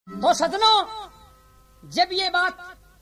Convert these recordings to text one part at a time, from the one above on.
तो सजनों, जब ये बात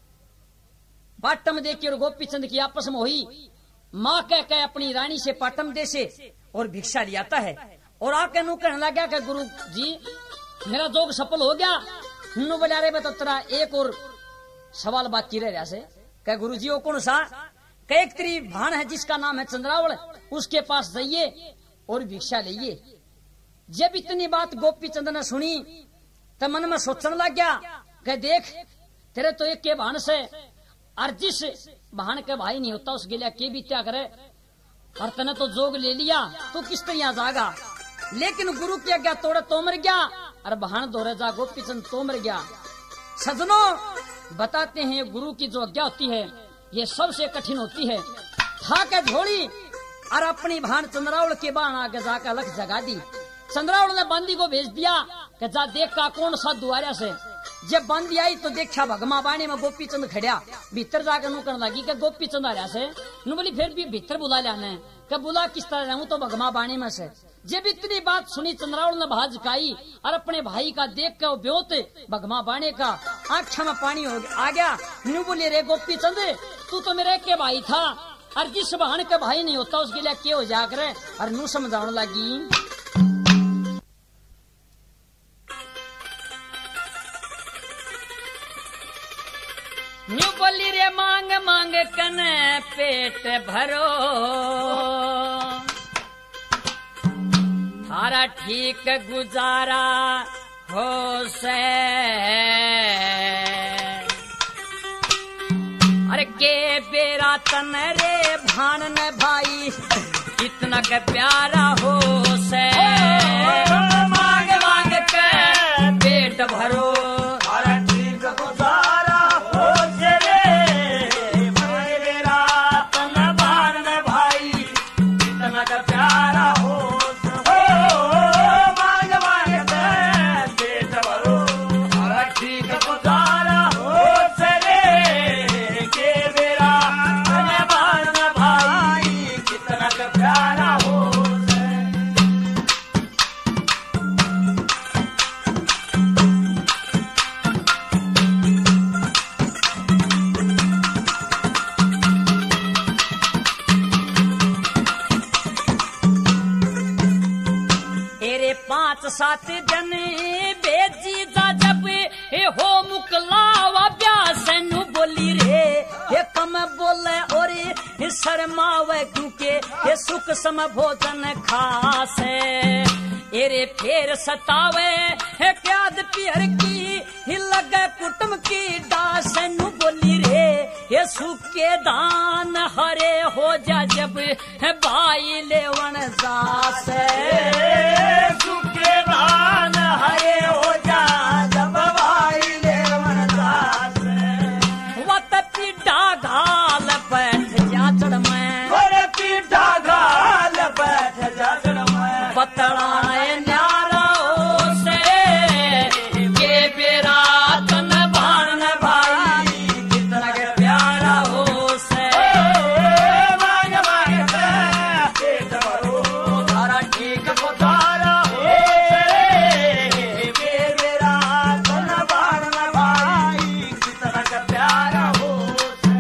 पाटम देकर गोपीचंद की आपस में हुई, माँ कह अपनी रानी से पाटम दे से और भिक्षा लियाता है और आके नू कहने लग गया कि गुरु जी मेरा जोग सफल हो गया। नू बोला रे बता तेरा एक और सवाल बाकी रह से। कह गुरु जी वो कौन सा? कह एक तेरी भान है जिसका नाम है चंद्रावल, उसके पास जाइए और भिक्षा लीजिए। जब इतनी बात गोपीचंद ने सुनी तो मन में सोचने लग गया कि देख तेरे तो एक के भान से और जिस भान के भाई नहीं होता उसके लिए के भी क्या करे, और तने तो जोग ले लिया तो किस तरह जागा। लेकिन गुरु की आज्ञा तोड़े तो मर गया और भान दौरे जा गोपीचंद तो मर गया। सजनों, बताते हैं गुरु की जो आज्ञा होती है ये सबसे कठिन होती है। था के झोली और अपनी भान चंद्रावल के बाण आगे जाकर लख जगा दी। चंद्रावल ने बांदी को भेज दिया कि जा देख का कौन सा दुआरा से। जब बांदी आई तो देखा भगमा बाणी में गोपीचंद खड़िया। भीतर जाकर नू करने लगी कि गोपीचंद आ रहा से। नू बोली फिर भी भीतर बुला लिया कि बुला किस तरह रहूं तो भगमा बाणी में से। जब इतनी बात सुनी चंद्रावल ने भाज खाई और अपने भाई का देख कर ब्योत भगमा बाणे का आंखों में पानी आ गया। नू बोली रे गोपीचंद तू तो मेरे के भाई था और जिस बहन के भाई नहीं होता उसके लिए क्या हो जाकर। और नू समझाने लगी न्यू बोली रे मांग मांग कने पेट भरो, थारा ठीक गुजारा हो से। अरे के बेरा तन रे भान न भाई इतना के प्यारा हो से। मांग मांग के पेट भरो, सात जन बेजी जा जब हो मुकलावा ब्यास नु बोली रे ये कम बोले और शर्मावे क्योंकि ये सुख सम भोजन खासे। एरे फेर सतावे है क्याद पियर की लगे कुटुम की दास नु बोली रे ये सुखे दान हरे हो जा जब है भाई लेवन दास। सुखे दान हरे हो जा जब भाई लेवन दास। वत पीढ़ा घाल बैठ जा चढ़ में, पीढ़ा घाल बैठ जा चढ़ में। बतड़ाए न्यारा से ये बेरा तन भान भाई कितना के प्यारा हो से। मांग मांग पेट भरो, धारा ठीक को धारा हो से। ये बेरा तन भान भाई कितना के प्यारा हो से।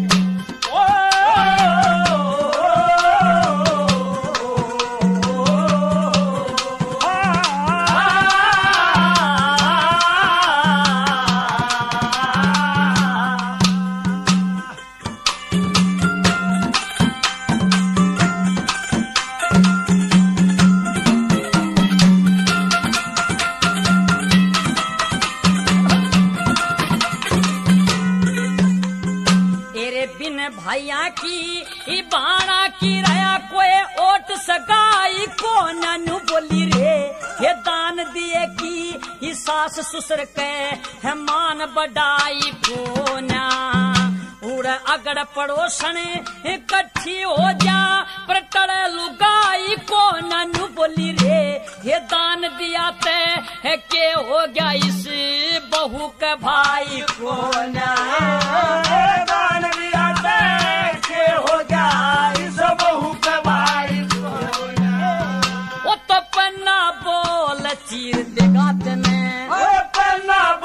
भैया की बाणा की रया कोई ओट सगाई को ननु बोली रे ये दान दिए की सास ससुर के है मान बढ़ाई को ना। उड़ अगड़ पड़ोसन इकट्ठी हो जा पर टड़ लुगाई को ननु बोली रे ये दान दिया ते है के हो गया इस बहू के भाई को ना। दान दिया ते के हो गया इस बहू के भाई को ना। वो तो पन्ना बोल चीर देगा तेने, पन्ना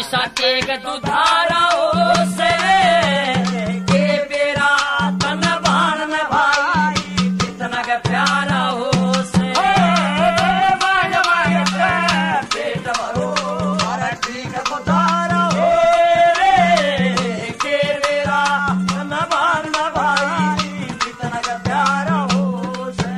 साटेग दुधारा हो से के बेरा तन बाण न भाई कितना के प्यारा हो से बाज बाज पेट भरो अरे ठीक दुधारा हो रे के बेरा तन बाण न भाई कितना के प्यारा हो से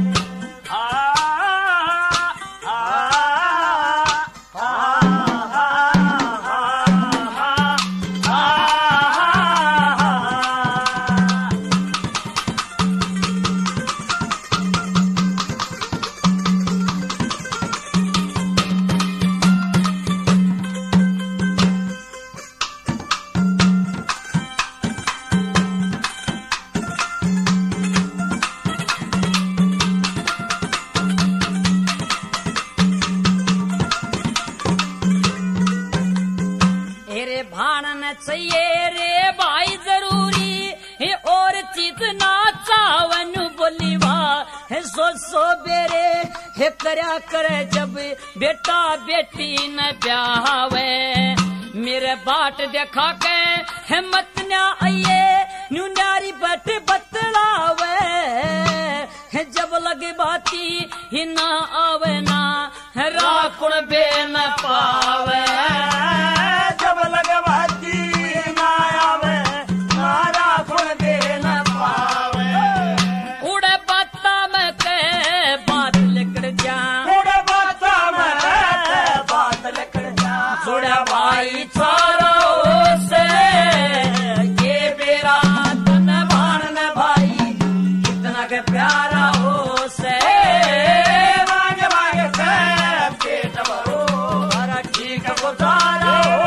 चाहिए रे भाई जरूरी है और चीज ना चावन बोलीवा है सो बेरे है करया करे जब बेटा बेटी न ब्याहवे मेरे बाट देखा के है मत न आइए न्यू नारी बट बतलावे है जब लगे बाती ही ना आवे ना है राकुण बे न पावे जब लगे बाती ना आवे नारा खुण दे न पावे उड़े बाता में के बात लिखड़ जा उड़े बाता में के बात लिखड़ जा जुड़ा भाई चारो से ये बेरा तन बाण न भाई कितना के प्यारा हो से बाज बाज के पेट भरो अरे ठीक गुजारा हो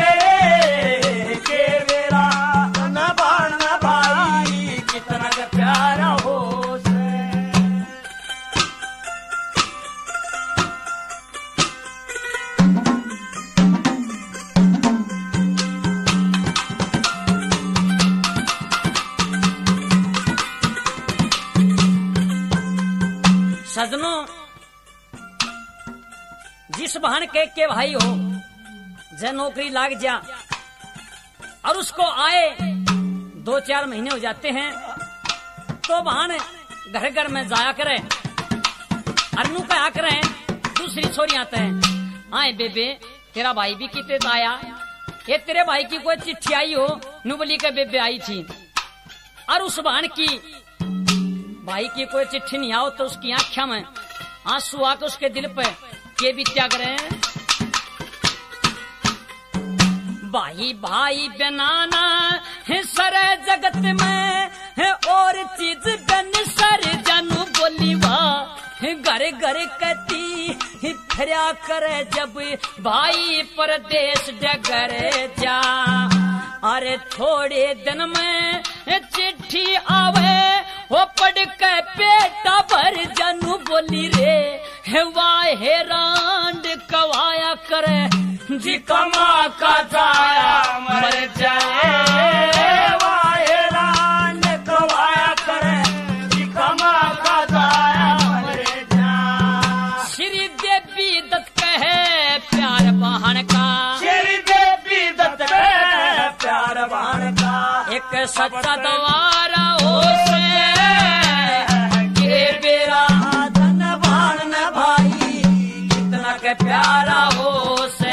के बेरा तन बाण न भाई कितना के प्यारा हो से सजनों जिस बहन के भाई हो जे नौकरी लाग जा और उसको आए 2-4 महीने हो जाते हैं तो बहन घर घर में जाया करे अरनू कहा करे दूसरी छोरी आते हैं आए बेबे तेरा भाई भी कितने आया ये तेरे भाई की कोई चिट्ठी आई हो नुबली के बेबे आई थी और उस बहन की भाई की कोई चिट्ठी नहीं आओ तो उसकी आंखों में आंसू आकर उसके दिल पे के भी त्याग रहे हैं भाई भाई बनाना है सर जगत में है और चीज बन सर जानू बोली वाह घर घर कहती फिरा करे जब भाई परदेश डगर जा अरे थोड़े दिन में चिट्ठी आवे वो पढ़ के पेटा भर जानू बोली रे है वाहे रांड कवाया करे जी कमा का जाया मर जाए वाहे रांड कवाया करे जी कमा का जाया मर जाए श्री देवी दत्त कहे प्यार बहन का श्री देवी दत्त कहे प्यार बहन का एक सच्चा द्वारा हो से के बेरा धन बाण न भाई कितना के प्यारा हो से